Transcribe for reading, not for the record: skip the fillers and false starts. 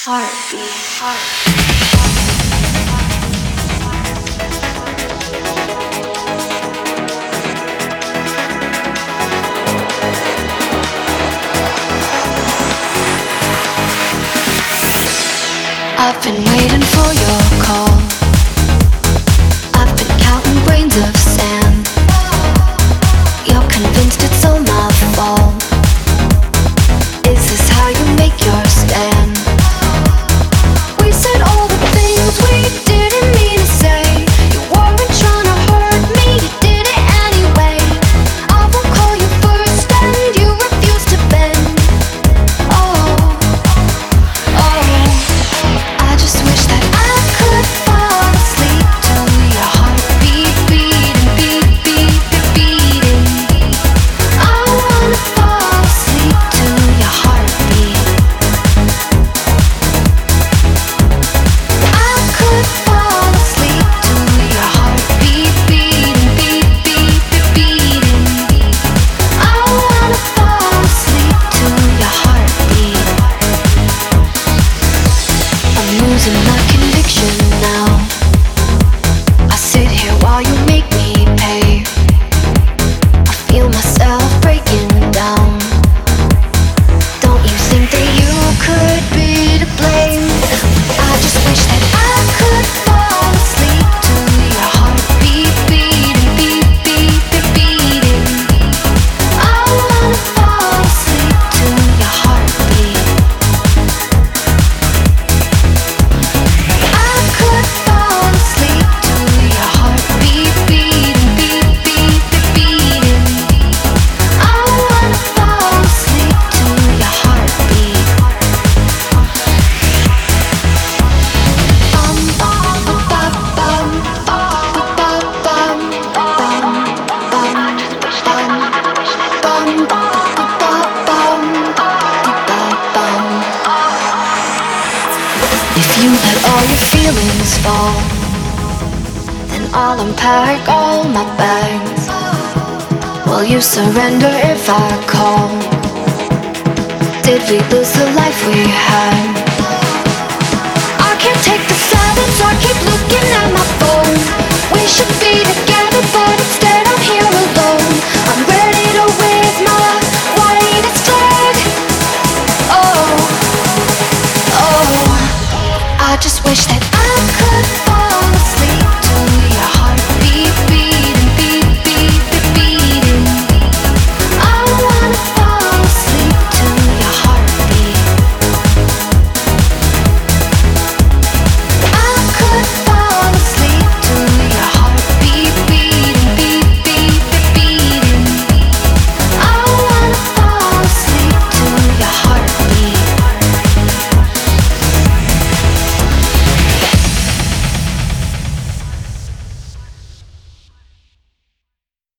I've been waiting for your call. I've been counting grains of sand. You're convinced it's all my fault. Is this how you make your stand? We said all the things we didn't mean to say. You weren't trying to hurt me, you did it anyway. I will call you first and you refuse to bend. Oh, I just wish that I could fall asleep to your heartbeat beating, beating. I wanna fall asleep to your heartbeat. I could fall asleep to your heartbeat beating, beating. I wanna fall asleep to your heartbeat. I'm losing my conviction now. I sit here while you make me pay. I feel myself breaking down. Don't you think that you could be to blame? I just wish that I could fall asleep to your heartbeat beating, beating. I wanna fall asleep to your heartbeat. I could fall asleep to your heartbeat beating, beating. I wanna fall asleep to your heartbeat. Bum bum bum bum bum bum bum. If you let all your feelings fall, then I'll unpack all my bags. Will you surrender if I call? Did we lose the life we had?